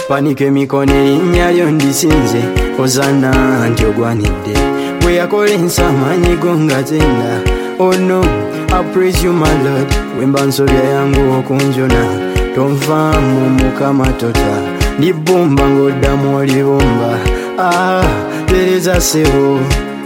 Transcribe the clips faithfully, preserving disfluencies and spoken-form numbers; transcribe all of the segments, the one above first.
panike mikone erinnya ndisinze ozana nti ogwanidde bwe yakola ensamanyi gonga tenda. Oh no, I praise you my Lord. Wemba nsobya yangu okunjona tonvaamu mukama tota ndibumba ng'oddamu olibumba. Ah, tereza sebo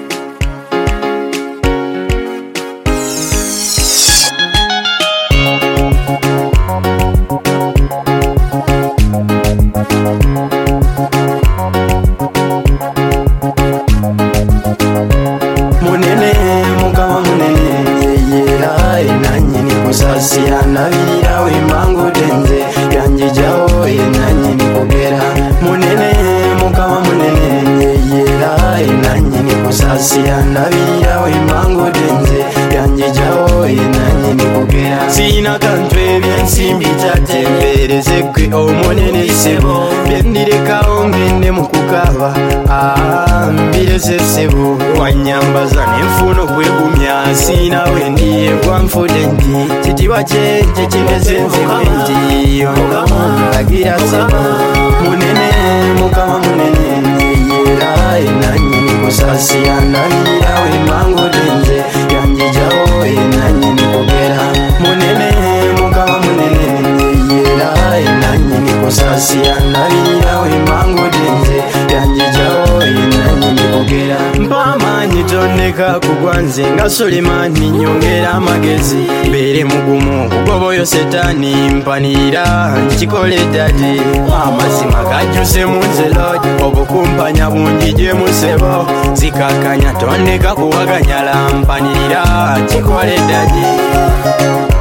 munene mukama munene yeyera enanyini kusasiya nabirira wemangu denze yanjijawo enanyini kugera. Munene mukama munene yeyera enanyini kusasiya nabirira wemangu denze yanjijawo enanyini kugera. Sina kantu ebyensimbi kyatembereze gwe omunene sebo byendirekawo ngende mukukaba. Ah, mbireze sebo wanyambaza nenfuna okwegumya sina wendiye gwanfude nti kitiba kyenje kinezenze bwenji omulagira sebo. Munene mukama munene yeyera enanyini kusasiya nabirira wemangu denze yanjijawo enanyini kugera. Munene mukama munene yeyera enanyini kusasiya nabirira wemangu denze yanjijawo enanyini kugera. Mpamanyi tondeka kugwanze nga Sulemani nyongera amagezi mbere mugumu kugoboyo setani mpanira nkikole dadi. Amazima gajuse munze Lord obukumpanya bungi gye musebo zikakanya tondeka kuwaganyala mpanira nkikole dadi.